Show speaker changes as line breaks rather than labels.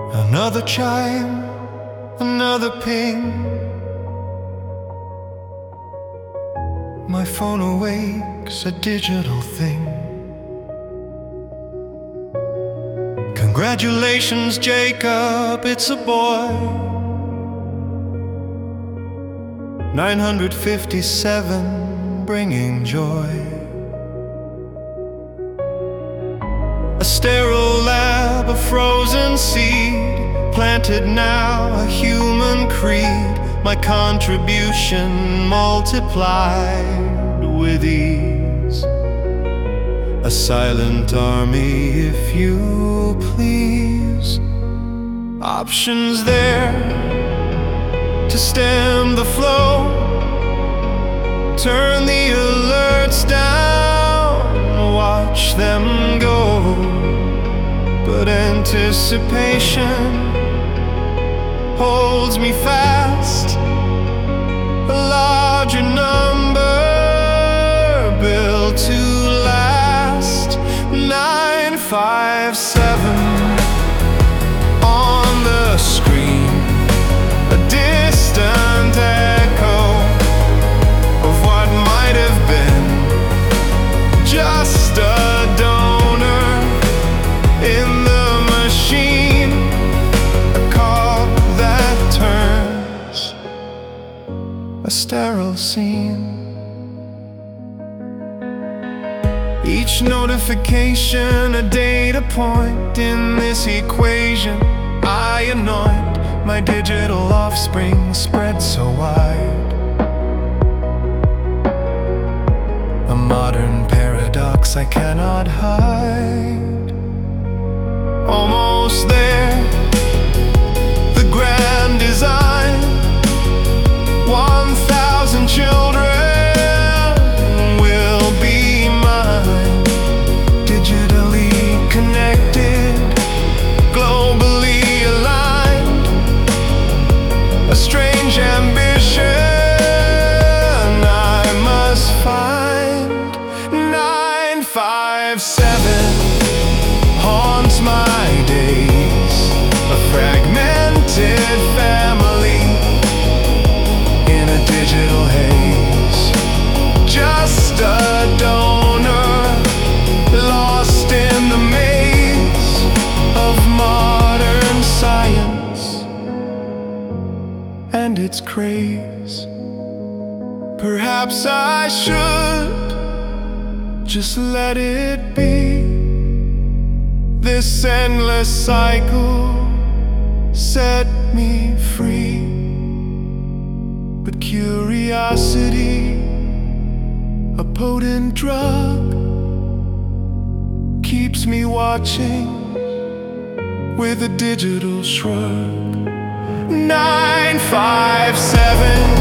Another chime, another ping. My phone awakes, a digital thing. Congratulations, Jacob, it's a boy. 957, bringing joy. A sterile lab, a frozen seed, planted now, a human creed. My contribution multiplied with ease. A silent army, if you please. Options there to stem the flow. Turn the alerts down, watch them go. But anticipation holds me fast. A larger number built to last. 957 on the screen, a distant echo of what might have been. Just a donor in the machine, a call that turns a sterile scene. Each notification a data point in this equation. I anoint my digital offspring, spread so wide. A modern paradox I cannot hide. Almost there, the grand design. 1,000 children will be mine. Digitally connected, globally aligned. A strange ambition I must find. 957 haunts my days. A fragmented family in a digital haze. Just a donor lost in the maze of modern science and its craze. Perhaps I should just let it be. This endless cycle set me free. But curiosity, a potent drug, keeps me watching with a digital shrug. 957